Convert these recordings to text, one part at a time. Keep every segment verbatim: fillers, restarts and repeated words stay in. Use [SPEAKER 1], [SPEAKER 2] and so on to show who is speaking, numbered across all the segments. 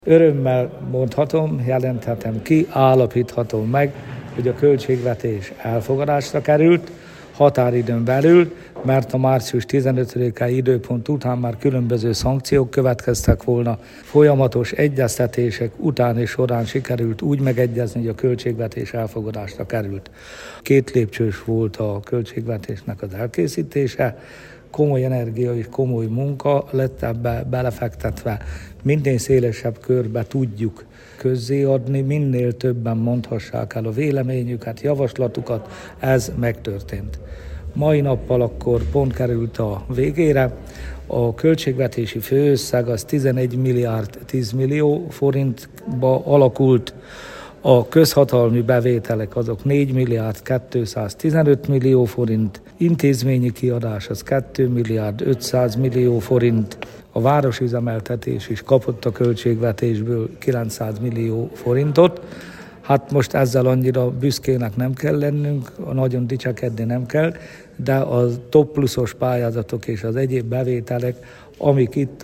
[SPEAKER 1] Örömmel mondhatom, jelenthetem ki, állapíthatom meg, hogy a költségvetés elfogadásra került határidőn belül, mert a március tizenötödike időpont után már különböző szankciók következtek volna. Folyamatos egyeztetések után és során sikerült úgy megegyezni, hogy a költségvetés elfogadásra került. Két lépcsős volt a költségvetésnek az elkészítése, komoly energia és komoly munka lett ebbe belefektetve. Minél szélesebb körbe tudjuk közzéadni, minél többen mondhassák el a véleményüket, javaslatukat, ez megtörtént. Mai nappal akkor pont került a végére, a költségvetési főösszeg az tizenegy milliárd tíz millió forintba alakult, a közhatalmi bevételek azok négy milliárd kétszáztizenöt millió forint, intézményi kiadás az két milliárd ötszáz millió forint, a városüzemeltetés is kapott a költségvetésből kilencszáz millió forintot. Hát most ezzel annyira büszkének nem kell lennünk, nagyon dicsekedni nem kell, de a top pluszos pályázatok és az egyéb bevételek, amik itt a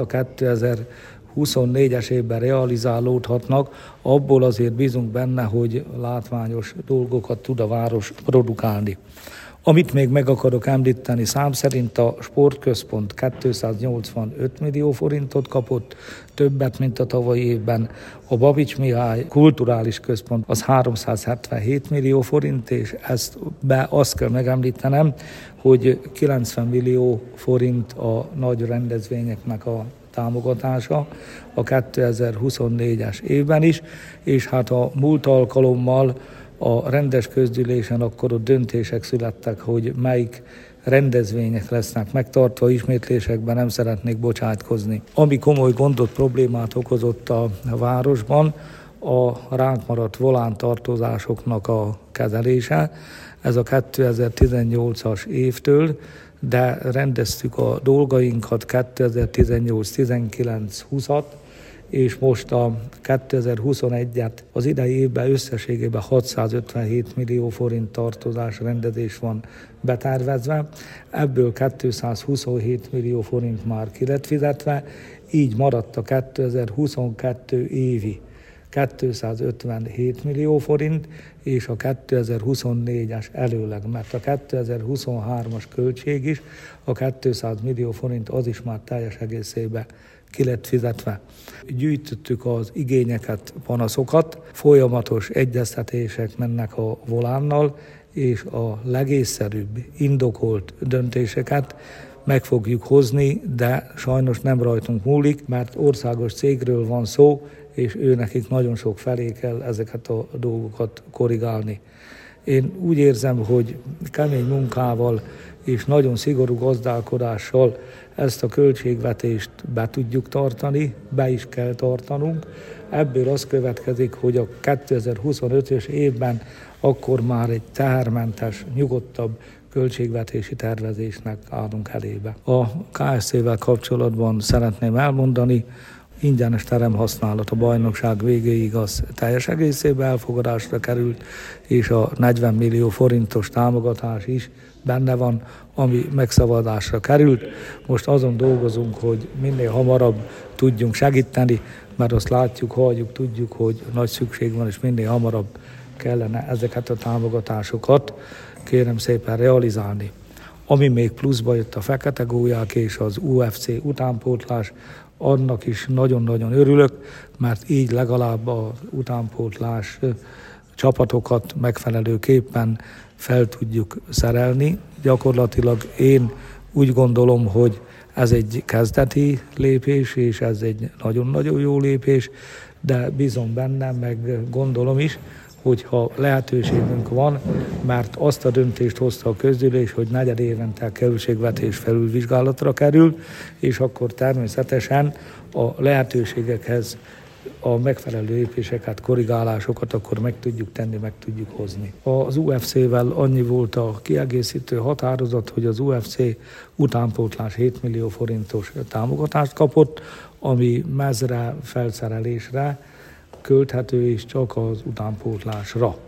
[SPEAKER 1] kétezer-huszonnégyes évben realizálódhatnak, abból azért bízunk benne, hogy látványos dolgokat tud a város produkálni. Amit még meg akarok említeni, szám szerint a sportközpont kétszáznyolcvanöt millió forintot kapott, többet, mint a tavalyi évben. A Babits Mihály kulturális központ az háromszázhetvenhét millió forint, és ezt be azt kell megemlítenem, hogy kilencven millió forint a nagy rendezvényeknek a támogatása a kétezer-huszonnégyes évben is, és hát a múlt alkalommal a rendes közgyűlésen akkor ott döntések születtek, hogy melyik rendezvények lesznek megtartva, ismétlésekben nem szeretnék bocsátkozni. Ami komoly gondot, problémát okozott a városban, a ránk maradt volántartozásoknak a kezelése. Ez a kétezer-tizennyolcas évtől, de rendeztük a dolgainkat kétezer-tizennyolc tizenkilenc húszat, és most a kétezer-huszonegyet az idei évben összességében hatszázötvenhét millió forint tartozás rendezés van betervezve, ebből kétszázhuszonhét millió forint már ki lett fizetve, így maradt a kétezer-huszonkettő évi kétszázötvenhét millió forint, és a kétezer-huszonnégyes előleg, mert a kétezer-huszonhármas költség is, a kétszáz millió forint az is már teljes egészében ki lett fizetve. Gyűjtöttük az igényeket, panaszokat, folyamatos egyeztetések mennek a volánnal, és a legészszerűbb, indokolt döntéseket meg fogjuk hozni, de sajnos nem rajtunk múlik, mert országos cégről van szó, és őnekik nagyon sok felé kell ezeket a dolgokat korrigálni. Én úgy érzem, hogy kemény munkával és nagyon szigorú gazdálkodással ezt a költségvetést be tudjuk tartani, be is kell tartanunk. Ebből az következik, hogy a kétezer-huszonötös évben akkor már egy tehermentes, nyugodtabb költségvetési tervezésnek állunk elébe. A ká es cé-vel kapcsolatban szeretném elmondani, ingyenes teremhasználat a bajnokság végéig az teljes egészében elfogadásra került, és a negyven millió forintos támogatás is benne van, ami megszavazásra került. Most azon dolgozunk, hogy minél hamarabb tudjunk segíteni, mert azt látjuk, halljuk, tudjuk, hogy nagy szükség van, és minél hamarabb kellene ezeket a támogatásokat kérem szépen realizálni. Ami még pluszba jött, a fekete gólyák és az u ef cé utánpótlás, annak is nagyon-nagyon örülök, mert így legalább az utánpótlás csapatokat megfelelőképpen fel tudjuk szerelni. Gyakorlatilag én úgy gondolom, hogy ez egy kezdeti lépés, és ez egy nagyon-nagyon jó lépés, de bízom benne, meg gondolom is, hogyha lehetőségünk van, mert azt a döntést hozta a közgyűlés, hogy negyed évente a költségvetés felülvizsgálatra kerül, és akkor természetesen a lehetőségekhez a megfelelő lépéseket, korrigálásokat akkor meg tudjuk tenni, meg tudjuk hozni. Az u ef cé-vel annyi volt a kiegészítő határozat, hogy az u ef cé utánpótlás hét millió forintos támogatást kapott, ami mezre, felszerelésre költhető és csak az utánpótlásra.